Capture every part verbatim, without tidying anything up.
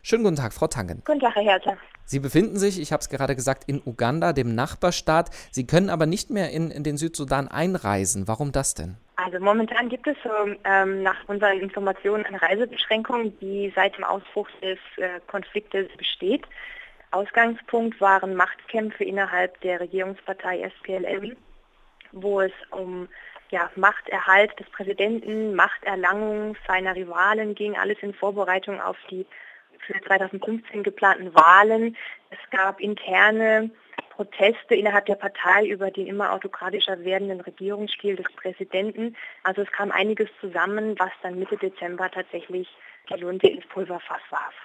Schönen guten Tag, Frau Tangen. Guten Tag, Herr Herzer. Sie befinden sich, ich habe es gerade gesagt, in Uganda, dem Nachbarstaat. Sie können aber nicht mehr in, in den Südsudan einreisen. Warum das denn? Also momentan gibt es so, ähm, nach unseren Informationen eine Reisebeschränkung, die seit dem Ausbruch des äh, Konfliktes besteht. Ausgangspunkt waren Machtkämpfe innerhalb der Regierungspartei S P L M, wo es um ja, Machterhalt des Präsidenten, Machterlangung seiner Rivalen ging, alles in Vorbereitung auf die für zweitausendfünfzehn geplanten Wahlen. Es gab interne Proteste innerhalb der Partei über den immer autokratischer werdenden Regierungsstil des Präsidenten. Also es kam einiges zusammen, was dann Mitte Dezember tatsächlich die Lunte ins Pulverfass warf.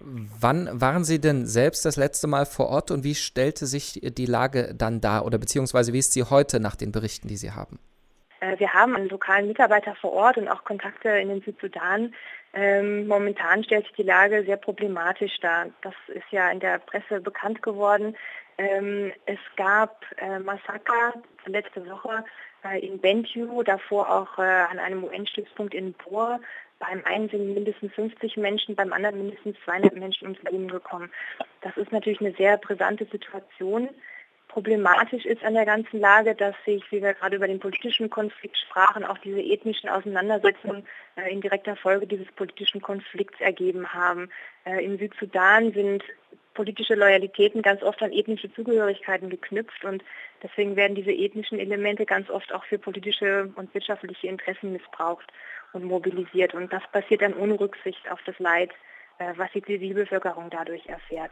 Wann waren Sie denn selbst das letzte Mal vor Ort und wie stellte sich die Lage dann dar oder beziehungsweise wie ist sie heute nach den Berichten, die Sie haben? Wir haben einen lokalen Mitarbeiter vor Ort und auch Kontakte in den Südsudan. Ähm, momentan stellt sich die Lage sehr problematisch dar. Das ist ja in der Presse bekannt geworden. Ähm, es gab äh, Massaker letzte Woche äh, in Bentiu, davor auch äh, an einem U N-Stützpunkt in Bor. Beim einen sind mindestens fünfzig Menschen, beim anderen mindestens zweihundert Menschen ums Leben gekommen. Das ist natürlich eine sehr brisante Situation. Problematisch ist an der ganzen Lage, dass sich, wie wir gerade über den politischen Konflikt sprachen, auch diese ethnischen Auseinandersetzungen äh, in direkter Folge dieses politischen Konflikts ergeben haben. Äh, Im Südsudan sind politische Loyalitäten ganz oft an ethnische Zugehörigkeiten geknüpft und deswegen werden diese ethnischen Elemente ganz oft auch für politische und wirtschaftliche Interessen missbraucht und mobilisiert. Und das passiert dann ohne Rücksicht auf das Leid, äh, was die Zivilbevölkerung dadurch erfährt.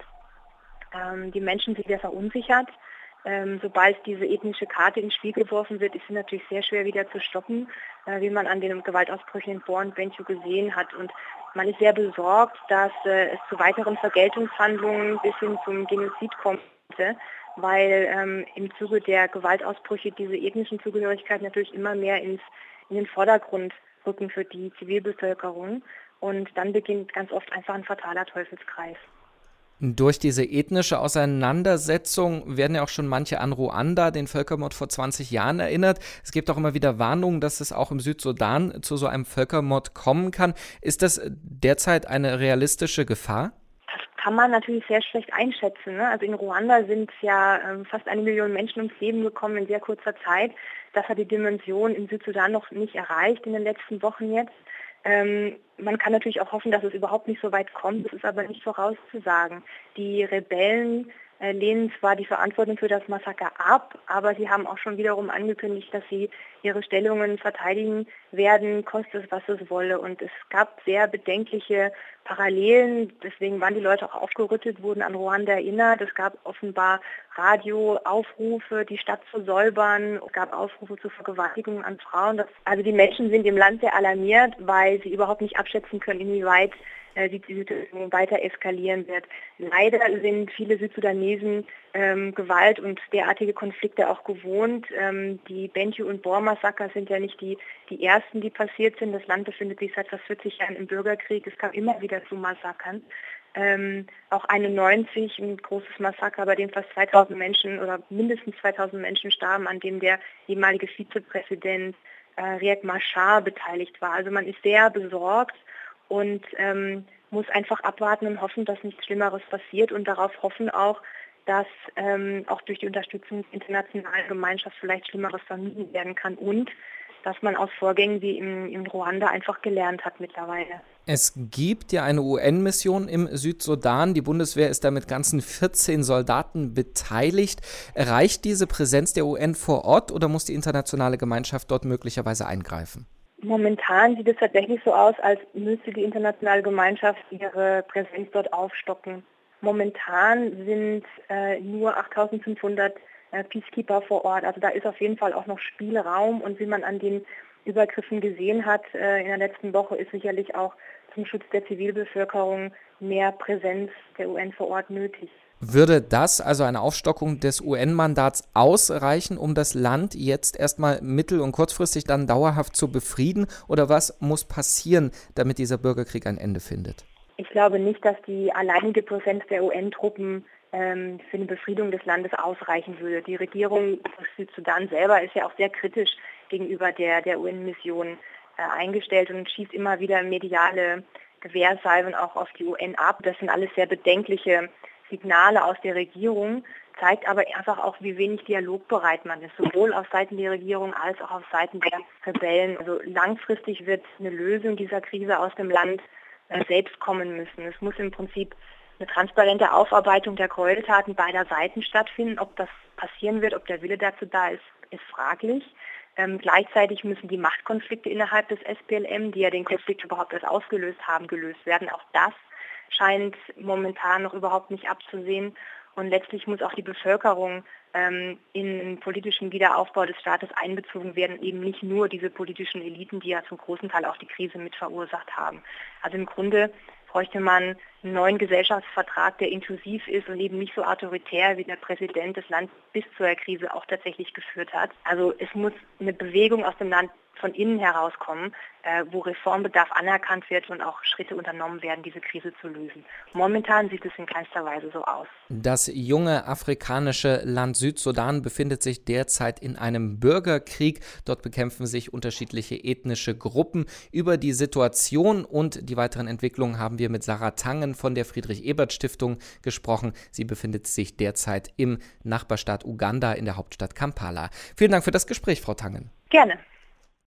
Ähm, die Menschen sind sehr verunsichert. Ähm, sobald diese ethnische Karte ins Spiel geworfen wird, ist sie natürlich sehr schwer wieder zu stoppen, äh, wie man an den Gewaltausbrüchen in Bor und Bentiu gesehen hat. Und man ist sehr besorgt, dass äh, es zu weiteren Vergeltungshandlungen bis hin zum Genozid kommt, weil ähm, im Zuge der Gewaltausbrüche diese ethnischen Zugehörigkeiten natürlich immer mehr ins, in den Vordergrund rücken für die Zivilbevölkerung. Und dann beginnt ganz oft einfach ein fataler Teufelskreis. Durch diese ethnische Auseinandersetzung werden ja auch schon manche an Ruanda, den Völkermord vor zwanzig Jahren, erinnert. Es gibt auch immer wieder Warnungen, dass es auch im Südsudan zu so einem Völkermord kommen kann. Ist das derzeit eine realistische Gefahr? Das kann man natürlich sehr schlecht einschätzen. Ne? Also in Ruanda sind ja ähm, fast eine Million Menschen ums Leben gekommen in sehr kurzer Zeit. Das hat die Dimension im Südsudan noch nicht erreicht in den letzten Wochen jetzt. Ähm, man kann natürlich auch hoffen, dass es überhaupt nicht so weit kommt. Das ist aber nicht vorauszusagen. Die Rebellen äh, lehnen zwar die Verantwortung für das Massaker ab, aber sie haben auch schon wiederum angekündigt, dass sie ihre Stellungen verteidigen werden, koste es, was es wolle. Und es gab sehr bedenkliche Parallelen. Deswegen waren die Leute auch aufgerüttelt, wurden an Ruanda erinnert. Es gab offenbar Radioaufrufe, die Stadt zu säubern. Es gab Aufrufe zur Vergewaltigung an Frauen. Das, also die Menschen sind im Land sehr alarmiert, weil sie überhaupt nicht abschätzen können, inwieweit äh, die Situation weiter eskalieren wird. Leider sind viele Südsudanesen ähm, Gewalt und derartige Konflikte auch gewohnt. Ähm, die Bentiu- und Bor-Massaker sind ja nicht die, die ersten, die passiert sind. Das Land befindet sich seit fast vierzig Jahren im Bürgerkrieg. Es kam immer wieder zu Massakern. Ähm, auch einundneunzig, ein großes Massaker, bei dem fast zweitausend Menschen oder mindestens zweitausend Menschen starben, an dem der ehemalige Vizepräsident äh, Riek Machar beteiligt war. Also man ist sehr besorgt und ähm, muss einfach abwarten und hoffen, dass nichts Schlimmeres passiert und darauf hoffen auch, dass ähm, auch durch die Unterstützung der internationalen Gemeinschaft vielleicht Schlimmeres vermieden werden kann und dass man aus Vorgängen wie in, in Ruanda einfach gelernt hat mittlerweile. Es gibt ja eine U N-Mission im Südsudan. Die Bundeswehr ist da mit ganzen vierzehn Soldaten beteiligt. Reicht diese Präsenz der U N vor Ort oder muss die internationale Gemeinschaft dort möglicherweise eingreifen? Momentan sieht es tatsächlich so aus, als müsste die internationale Gemeinschaft ihre Präsenz dort aufstocken. Momentan sind äh, nur achttausendfünfhundert äh, Peacekeeper vor Ort. Also da ist auf jeden Fall auch noch Spielraum und wie man an den Übergriffen gesehen hat äh, in der letzten Woche, ist sicherlich auch zum Schutz der Zivilbevölkerung mehr Präsenz der U N vor Ort nötig. Würde das, also eine Aufstockung des U N-Mandats, ausreichen, um das Land jetzt erstmal mittel- und kurzfristig dann dauerhaft zu befrieden? Oder was muss passieren, damit dieser Bürgerkrieg ein Ende findet? Ich glaube nicht, dass die alleinige Präsenz der U N-Truppen ähm, für eine Befriedung des Landes ausreichen würde. Die Regierung des Südsudan selber ist ja auch sehr kritisch gegenüber der, der U N-Mission äh, eingestellt und schießt immer wieder mediale Gewehrsalven auch auf die U N ab. Das sind alles sehr bedenkliche Signale aus der Regierung, zeigt aber einfach auch, wie wenig dialogbereit man ist, sowohl auf Seiten der Regierung als auch auf Seiten der Rebellen. Also langfristig wird eine Lösung dieser Krise aus dem Land äh, selbst kommen müssen. Es muss im Prinzip eine transparente Aufarbeitung der Gräueltaten beider Seiten stattfinden. Ob das passieren wird, ob der Wille dazu da ist, ist fraglich. Ähm, gleichzeitig müssen die Machtkonflikte innerhalb des S P L M, die ja den Konflikt überhaupt erst ausgelöst haben, gelöst werden. Auch das scheint momentan noch überhaupt nicht abzusehen. Und letztlich muss auch die Bevölkerung ähm, in den politischen Wiederaufbau des Staates einbezogen werden, eben nicht nur diese politischen Eliten, die ja zum großen Teil auch die Krise mit verursacht haben. Also im Grunde bräuchte man einen neuen Gesellschaftsvertrag, der inklusiv ist und eben nicht so autoritär, wie der Präsident des Landes bis zur Krise auch tatsächlich geführt hat. Also es muss eine Bewegung aus dem Land von innen herauskommen, äh, wo Reformbedarf anerkannt wird und auch Schritte unternommen werden, diese Krise zu lösen. Momentan sieht es in keinster Weise so aus. Das junge afrikanische Land Südsudan befindet sich derzeit in einem Bürgerkrieg. Dort bekämpfen sich unterschiedliche ethnische Gruppen. Über die Situation und die weiteren Entwicklungen haben wir mit Sarah Tangen von der Friedrich-Ebert-Stiftung gesprochen. Sie befindet sich derzeit im Nachbarstaat Uganda in der Hauptstadt Kampala. Vielen Dank für das Gespräch, Frau Tangen. Gerne.